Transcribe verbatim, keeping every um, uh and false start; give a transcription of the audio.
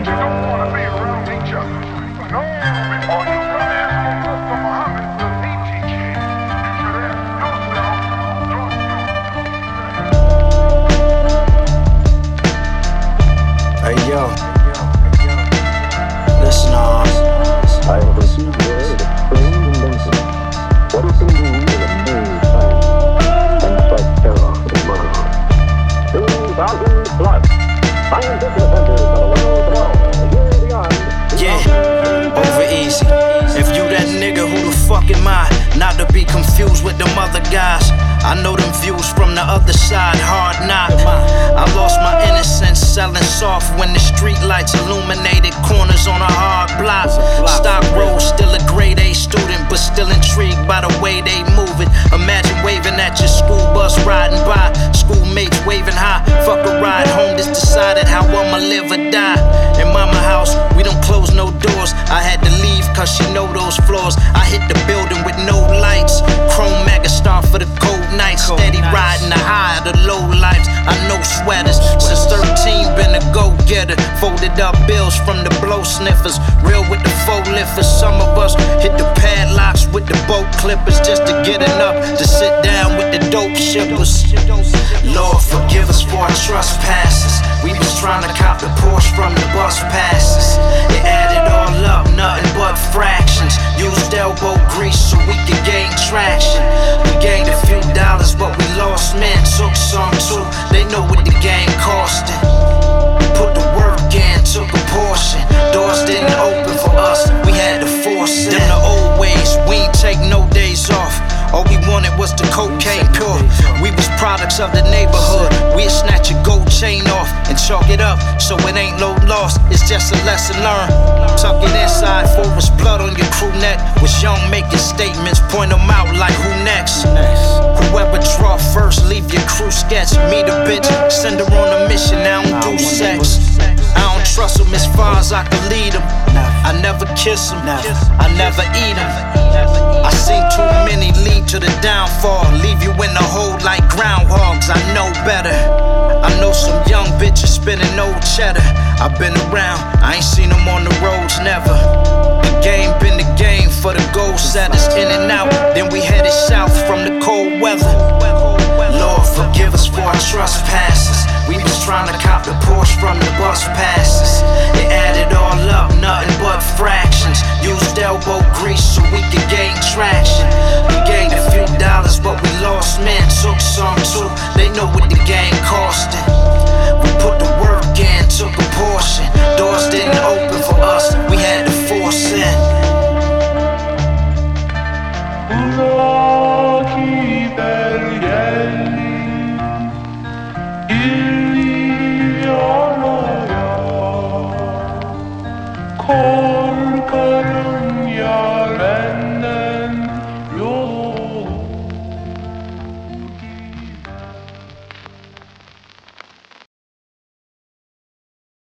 Not to be confused with them other guys. I know them views from the other side, hard knock. I lost my innocence selling soft when the street lights illuminated corners on a hard block. Stock road, still a grade A student, but still intrigued by the way they move it. Imagine waving at your school bus riding by, schoolmates waving high. Fuck a ride home, just decided how I'ma live or die. In mama house, we don't close no doors. I had to leave cause she know those floors. I hit the building with no lights. Chrome Megastar for the cold nights. Steady riding the high of the low lives. I know sweaters. Since thirteen, been a go-getter. Folded up bills from the blow sniffers. Real with the faux lifters. Some of us hit the padlocks with the boat clippers just to get enough to sit down with the dope shippers. Lord, forgive us for our trespasses. We was trying to cop the Porsche from the bus passes. It added all up, nothing but fractions. Used elbow grease so we could gain traction. We gained a few dollars, but we lost men. Took some too, they know what the game costed. Put the work in, took a portion. Doors didn't open for us, we had to force it. Them the old ways, we ain't take no days off. All we wanted was the cocaine pure. We was products of the neighborhood. We'd snatch your gold chain off and chalk it up so it ain't low loss. It's just a lesson learned. Tuck it inside for it's blood on your crew neck. Was young making statements, point them out like who next? Whoever draw first, leave your crew sketch. Meet a bitch, send her on a mission. I don't do sex. I don't trust them as far as I can lead them. I never kiss them, I never eat them. I seen too many lead to the downfall. Leave you in the hole like groundhogs, I know better. I know some young bitches spinning old cheddar. I've been around, I ain't seen them on the roads, never. The game been the game for the goal setters. In and out, then we headed south from the cold weather. Lord, forgive us for our trespasses. We was trying to cop the Porsche from the bus passes. It added all up, nothing but fractions. Used elbow grease so we could gain traction. We gained a few dollars, but we lost men. Took some too, they know what the game costed. We put the